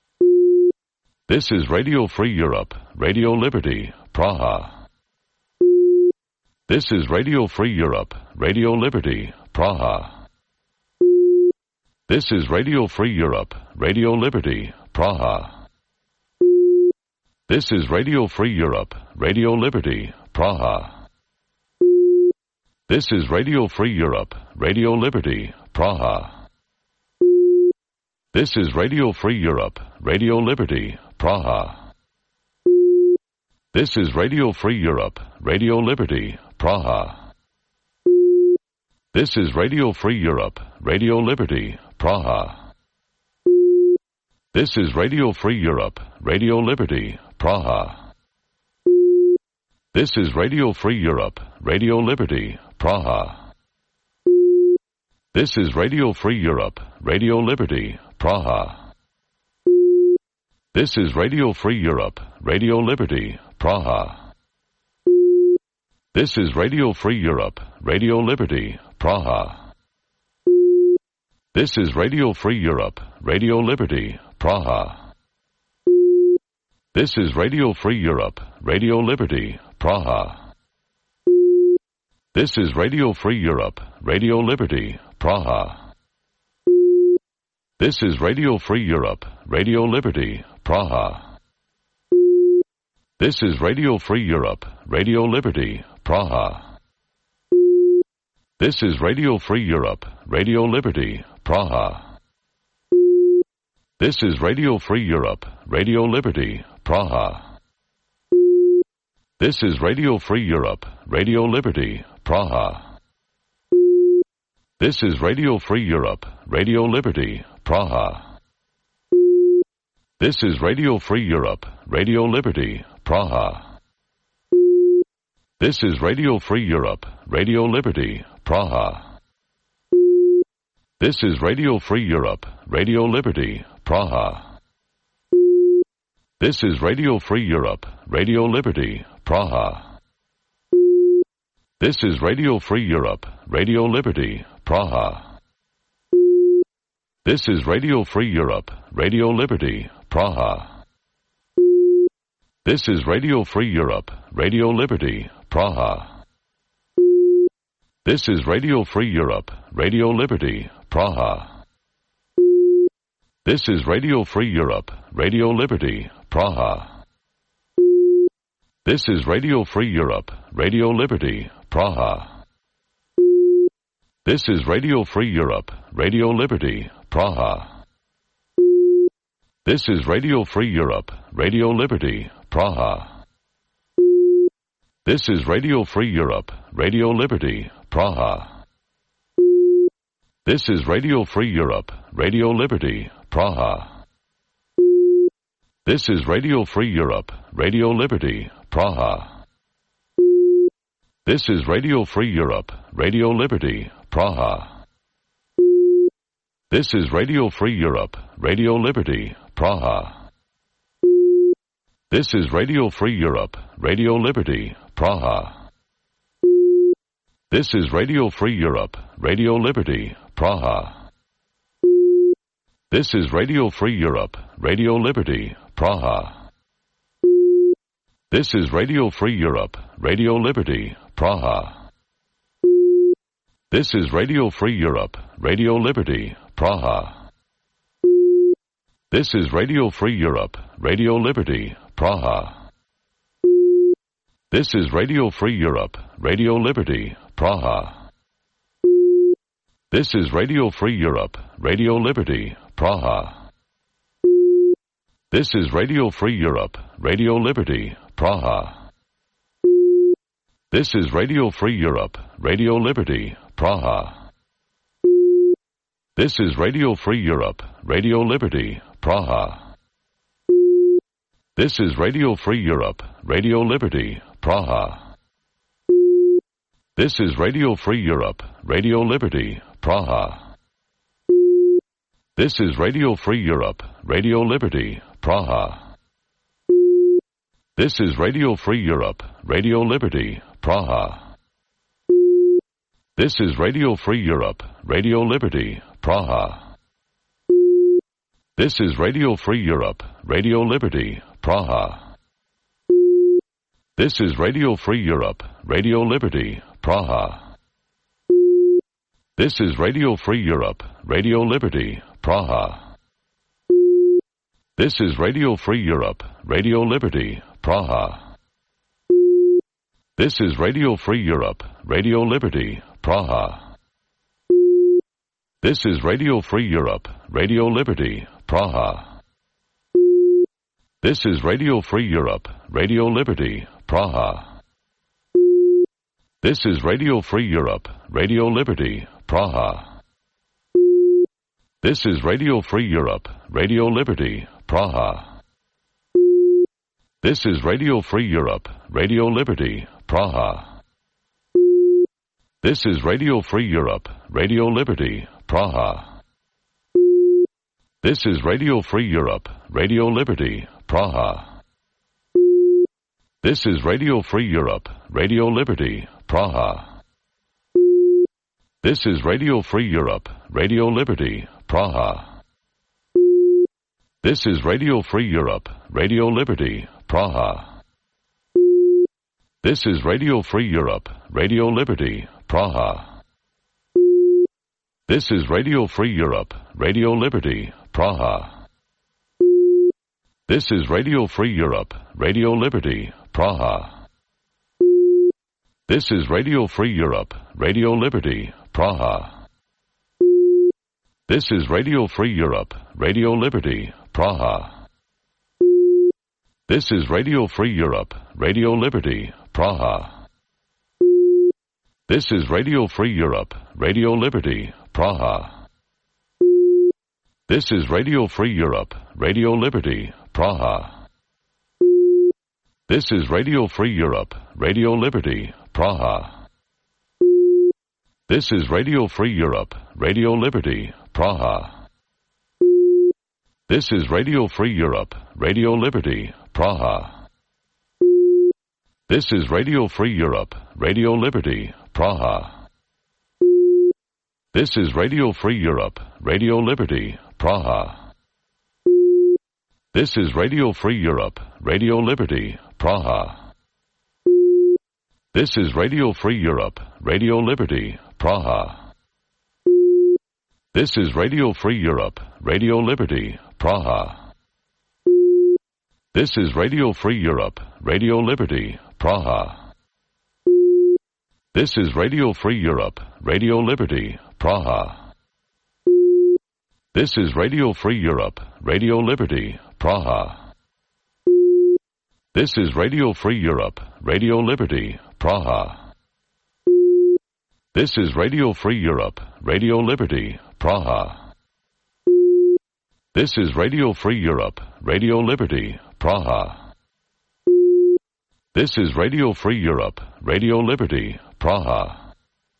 This is Radio Free Europe, Radio Liberty, Praha. This is Radio Free Europe, Radio Liberty, Praha. This is Radio Free Europe, Radio Liberty, Praha. This is Radio Free Europe, Radio Liberty, Praha. This is Radio Free Europe, Radio Liberty, Praha. This is Radio Free Europe, Radio Liberty, Praha. This is Radio Free Europe, Radio Liberty, Praha. This is Radio Free Europe, Radio Liberty, Praha. This is Radio Free Europe, Radio Liberty, Praha. This is Radio Free Europe, Radio Liberty, Praha. This is Radio Free Europe, Radio Liberty, Praha. This is Radio Free Europe, Radio Liberty, Praha. This is Radio Free Europe, Radio Liberty, Praha. This is Radio Free Europe, Radio Liberty, Praha. This is Radio Free Europe, Radio Liberty, Praha. This is Radio Free Europe, Radio Liberty, Praha. This is Radio Free Europe, Radio Liberty, Praha. This is Radio Free Europe, Radio Liberty, Praha. This is Radio Free Europe, Radio Liberty, Praha. This is Radio Free Europe, Radio Liberty, Praha. This is Radio Free Europe, Radio Liberty, Praha. This is Radio Free Europe, Radio Liberty, Praha. This is Radio Free Europe, Radio Liberty, Praha. This is Radio Free Europe, Radio Liberty, Praha. This is Radio Free Europe, Radio Liberty, Praha. This is Radio Free Europe, Radio Liberty, Praha. This is Radio Free Europe, Radio Liberty, Praha. This is Radio Free Europe, Radio Liberty, Praha. This is Radio Free Europe, Radio Liberty, Praha. This is Radio Free Europe, Radio Liberty, Praha. This is Radio Free Europe, Radio Liberty, Praha. This is Radio Free Europe, Radio Liberty, Praha. This is Radio Free Europe, Radio Liberty, Praha. This is Radio Free Europe, Radio Liberty, Praha. This is Radio Free Europe, Radio Liberty, Praha. This is Radio Free Europe, Radio Liberty, Praha. This is Radio Free Europe, Radio Liberty, Praha. This is Radio Free Europe, Radio Liberty, Praha. This is Radio Free Europe, Radio Liberty, Praha. This is Radio Free Europe, Radio Liberty, Praha. This is Radio Free Europe, Radio Liberty, Praha. This is Radio Free Europe, Radio Liberty, Praha. This is Radio Free Europe, Radio Liberty, Praha. This is Radio Free Europe, Radio Liberty, Praha. This is Radio Free Europe, Radio Liberty, Praha. This is Radio Free Europe, Radio Liberty, Praha. This is Radio Free Europe, Radio Liberty, Praha. This is Radio Free Europe, Radio Liberty, Praha. This is Radio Free Europe, Radio Liberty, Praha. This is Radio Free Europe, Radio Liberty, Praha. This is Radio Free Europe, Radio Liberty, Praha. This is Radio Free Europe, Radio Liberty, Praha. This is Radio Free Europe, Radio Liberty, Praha. This is Radio Free Europe, Radio Liberty, Praha. This is Radio Free Europe, Radio Liberty, Praha. This is Radio Free Europe, Radio Liberty, Praha. This is Radio Free Europe, Radio Liberty, Praha. This is Radio Free Europe, Radio Liberty, Praha. This is Radio Free Europe, Radio Liberty, Praha. This is Radio Free Europe, Radio Liberty, Praha. This is Radio Free Europe, Radio Liberty, Praha. This is Radio Free Europe, Radio Liberty, Praha. This is Radio Free Europe, Radio Liberty, Praha. This is Radio Free Europe, Radio Liberty, Praha. This is Radio Free Europe, Radio Liberty, Praha. This is Radio Free Europe, Radio Liberty, Praha. This is Radio Free Europe, Radio Liberty, Praha. This is Radio Free Europe, Radio Liberty, Praha. This is Radio Free Europe, Radio Liberty, Praha. This is Radio Free Europe, Radio Liberty, Praha. This is Radio Free Europe, Radio Liberty, Praha. This is Radio Free Europe, Radio Liberty, Praha. This is Radio Free Europe, Radio Liberty, Praha. This is Radio Free Europe, Radio Liberty, Praha. This is Radio Free Europe, Radio Liberty, Praha. This is Radio Free Europe, Radio Liberty, Praha. This is Radio Free Europe, Radio Liberty, Praha. This is Radio Free Europe, Radio Liberty, Praha. This is Radio Free Europe, Radio Liberty, Praha. This is Radio Free Europe, Radio Liberty, Praha. This is Radio Free Europe, Radio Liberty, Praha. This is Radio Free Europe, Radio Liberty, Praha. This is Radio Free Europe, Radio Liberty, Praha. This is Radio Free Europe, Radio Liberty, Praha. This is Radio Free Europe, Radio Liberty, Praha. This is Radio Free Europe, Radio Liberty, Praha. This is Radio Free Europe, Radio Liberty, Praha. This is Radio Free Europe, Radio Liberty, Praha. This is Radio Free Europe, Radio Liberty, Praha. This is Radio Free Europe, Radio Liberty, Praha. This is Radio Free Europe, Radio Liberty, Praha. This is Radio Free Europe, Radio Liberty, Praha. This is Radio Free Europe, Radio Liberty, Praha.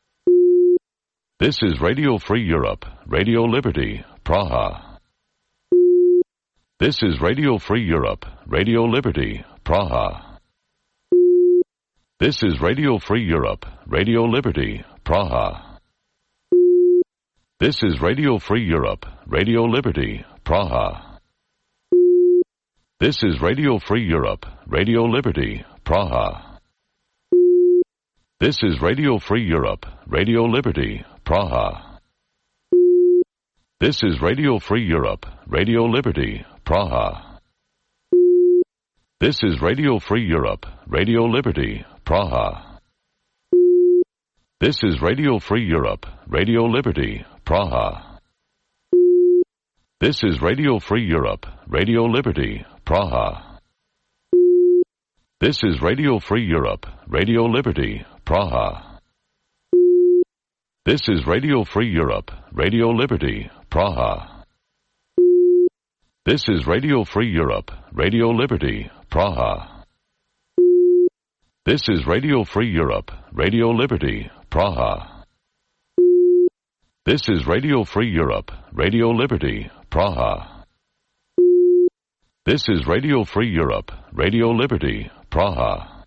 This is Radio Free Europe, Radio Liberty, Praha. This is Radio Free Europe, Radio Liberty, Praha. This is Radio Free Europe, Radio Liberty, Praha. This is Radio Free Europe, Radio Liberty, Praha. This is Radio Free Europe, Radio Liberty, Praha. This is Radio Free Europe, Radio Liberty, Praha. This is Radio Free Europe, Radio Liberty, Praha. This is Radio Free Europe, Radio Liberty, Praha. This is Radio Free Europe, Radio Liberty, Praha. This is Radio Free Europe, Radio Liberty, Praha. This is Radio Free Europe, Radio Liberty, Praha. This is Radio Free Europe, Radio Liberty, Praha. This is Radio Free Europe, Radio Liberty, Praha. This is Radio Free Europe, Radio Liberty, Praha. This is Radio Free Europe, Radio Liberty, Praha. This is Radio Free Europe, Radio Liberty, Praha.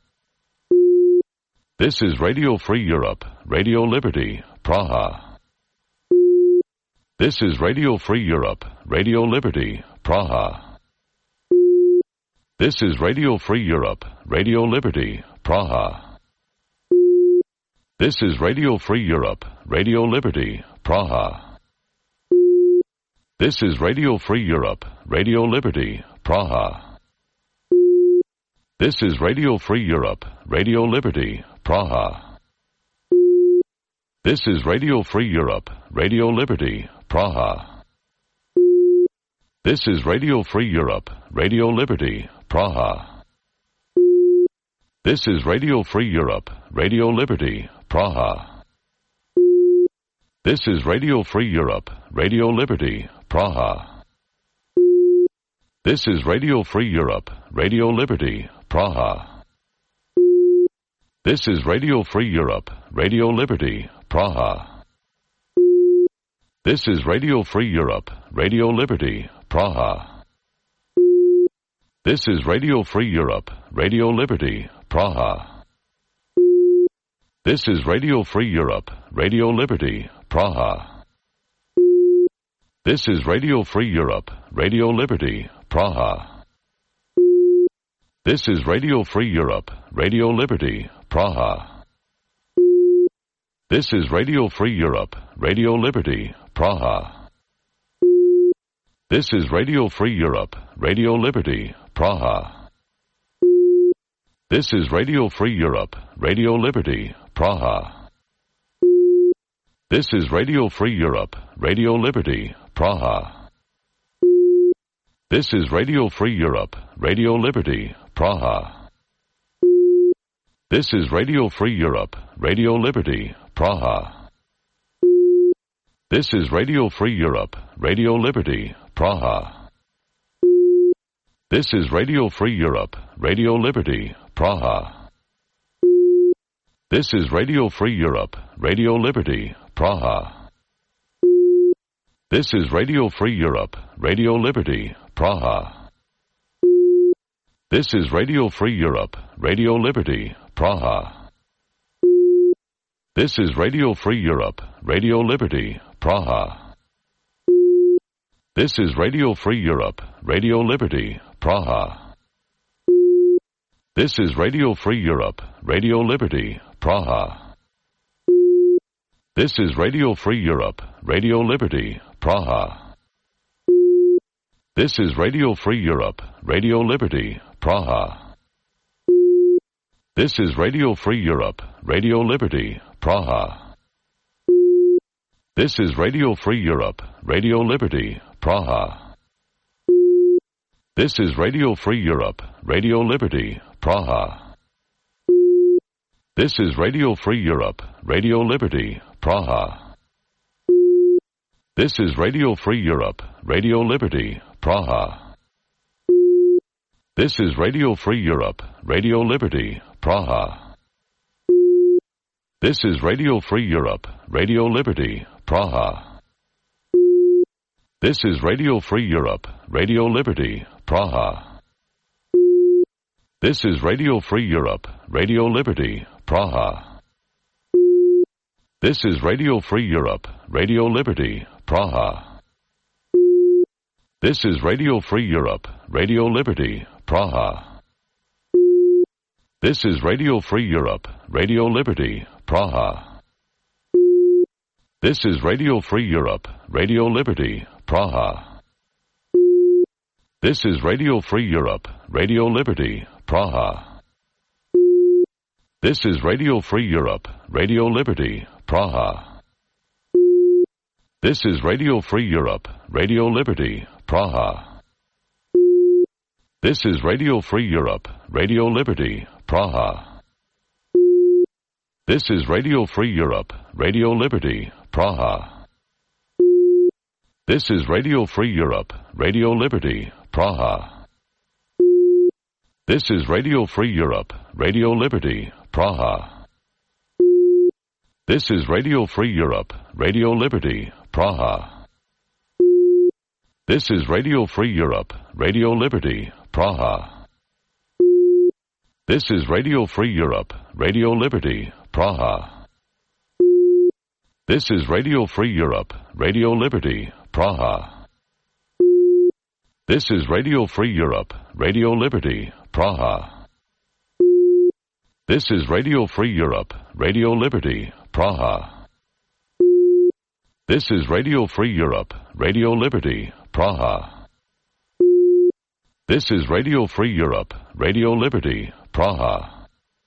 This is Radio Free Europe, Radio Liberty, Praha. This is Radio Free Europe, Radio Liberty, Praha. This is Radio Free Europe, Radio Liberty, Praha. This is Radio Free Europe, Radio Liberty, Praha. This is Radio Free Europe, Radio Liberty, Praha. This is Radio Free Europe, Radio Liberty, Praha. This is Radio Free Europe, Radio Liberty, Praha. This is Radio Free Europe, Radio Liberty, Praha. This is Radio Free Europe, Radio Liberty, Praha. This is Radio Free Europe, Radio Liberty, Praha. This is Radio Free Europe, Radio Liberty, Praha. This is Radio Free Europe, Radio Liberty, Praha. This is Radio Free Europe, Radio Liberty, Praha. This is Radio Free Europe, Radio Liberty, Praha. This is Radio Free Europe, Radio Liberty, Praha. This is Radio Free Europe, Radio Liberty, Praha. This is Radio Free Europe, Radio Liberty, Praha. This is Radio Free Europe, Radio Liberty, Praha. This is Radio Free Europe, Radio Liberty, Praha. This is Radio Free Europe, Radio Liberty, Praha. This is Radio Free Europe, Radio Liberty, Praha. This is Radio Free Europe, Radio Liberty, Praha. This is Radio Free Europe, Radio Liberty, Praha. This is Radio Free Europe, Radio Liberty, Praha. This is Radio Free Europe, Radio Liberty, Praha. This is Radio Free Europe, Radio Liberty, Praha. This is Radio Free Europe, Radio Liberty, Praha. This is Radio Free Europe, Radio Liberty, Praha. This is Radio Free Europe, Radio Liberty, Praha. This is Radio Free Europe, Radio Liberty, Praha. This is Radio Free Europe, Radio Liberty, Praha. This is Radio Free Europe, Radio Liberty, Praha. This is Radio Free Europe, Radio Liberty, Praha. This is Radio Free Europe, Radio Liberty, Praha. This is Radio Free Europe, Radio Liberty, Praha. This is Radio Free Europe, Radio Liberty, Praha. This is Radio Free Europe, Radio Liberty, Praha. This is Radio Free Europe, Radio Liberty, Praha. This is Radio Free Europe, Radio Liberty, Praha. This is Radio Free Europe, Radio Liberty, Praha. This is Radio Free Europe, Radio Liberty, Praha. This is Radio Free Europe, Radio Liberty, Praha. This is Radio Free Europe, Radio Liberty, Praha. This is Radio Free Europe, Radio Liberty, Praha. This is Radio Free Europe, Radio Liberty, Praha. This is Radio Free Europe, Radio Liberty, Praha. This is Radio Free Europe, Radio Liberty, Praha. This is Radio Free Europe, Radio Liberty, Praha. This is Radio Free Europe, Radio Liberty, Praha. This is Radio Free Europe, Radio Liberty, Praha. This is Radio Free Europe, Radio Liberty, Praha. This is Radio Free Europe, Radio Liberty, Praha. This is Radio Free Europe, Radio Liberty, Praha. This is Radio Free Europe, Radio Liberty, Praha. This is Radio Free Europe, Radio Liberty, Praha. This is Radio Free Europe, Radio Liberty, Praha. This is Radio Free Europe, Radio Liberty, Praha. This is Radio Free Europe, Radio Liberty, Praha. This is Radio Free Europe, Radio Liberty, Praha. This is Radio Free Europe, Radio Liberty, Praha. This is Radio Free Europe, Radio Liberty, Praha.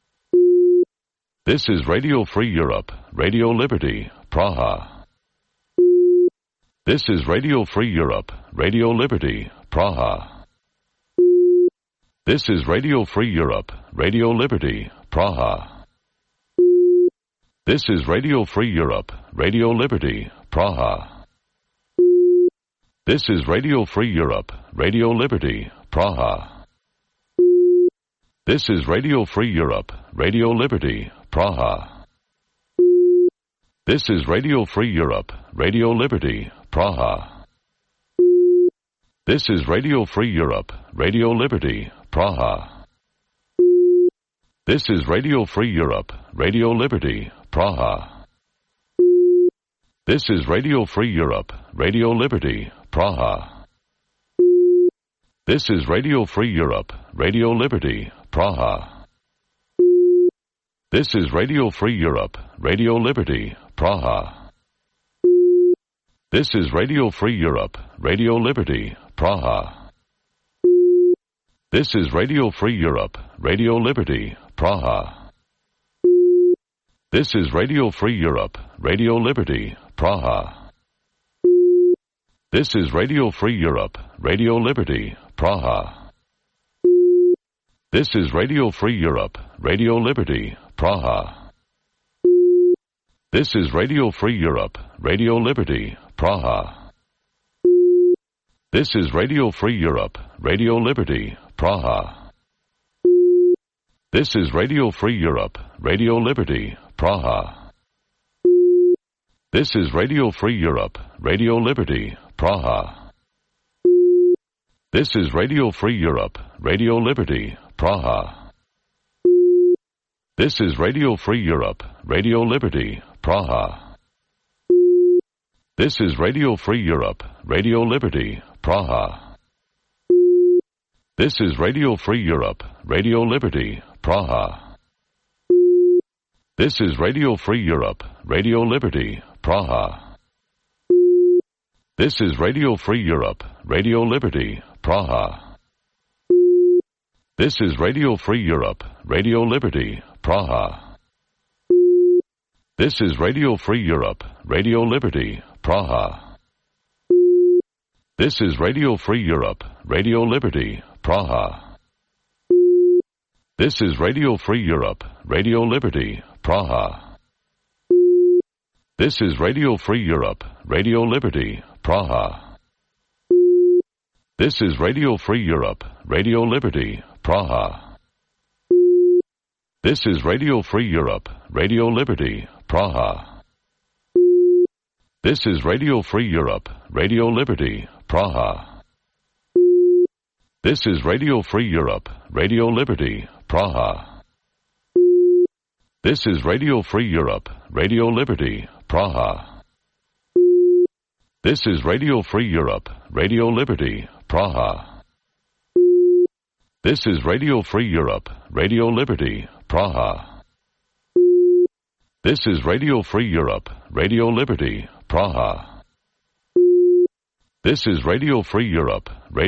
This is Radio Free Europe, Radio Liberty, Praha. This is Radio Free Europe, Radio Liberty, Praha. This is Radio Free Europe, Radio Liberty, Praha. This is Radio Free Europe, Radio Liberty, Praha. This is Radio Free Europe, Radio Liberty, Praha. This is Radio Free Europe, Radio Liberty, Praha. This is Radio Free Europe, Radio Liberty, Praha. This is Radio Free Europe, Radio Liberty, Praha. This is Radio Free Europe, Radio Liberty, Praha. This is Radio Free Europe, Radio Liberty, Praha. This is Radio Free Europe, Radio Liberty, Praha. This is Radio Free Europe, Radio Liberty, Praha. This is Radio Free Europe, Radio Liberty, Praha. This is Radio Free Europe, Radio Liberty, Praha. This is Radio Free Europe, Radio Liberty, Praha. This is Radio Free Europe, Radio Liberty, Praha. This is Radio Free Europe, Radio Liberty, Praha. This is Radio Free Europe, Radio Liberty, Praha. This is Radio Free Europe, Radio Liberty, Praha. This is Radio Free Europe, Radio Liberty, Praha. This is Radio Free Europe, Radio Liberty, Praha. This is Radio Free Europe, Radio Liberty, Praha. This is Radio Free Europe, Radio Liberty, Praha. This is Radio Free Europe, Radio Liberty, Praha. This is Radio Free Europe, Radio Liberty, Praha. This is Radio Free Europe, Radio Liberty, Praha. This is Radio Free Europe, Radio Liberty, Praha. This is Radio Free Europe, Radio Liberty, Praha. This is Radio Free Europe, Radio Liberty, Praha. This is Radio Free Europe, Radio Liberty, Praha. This is Radio Free Europe, Radio Liberty, Praha. This is Radio Free Europe, Radio Liberty, Praha. This is Radio Free Europe, Radio Liberty, Praha. This is Radio Free Europe, Radio Liberty, Praha. This is Radio Free Europe, Radio Liberty, Praha. This is Radio Free Europe, Radio Liberty, Praha. This is Radio Free Europe, Radio Liberty, Praha. This is Radio Free Europe, Radio Liberty, Praha. This is Radio Free Europe, Radio Liberty, Praha. This is Radio Free Europe, Radio Liberty, Praha. This is Radio Free Europe,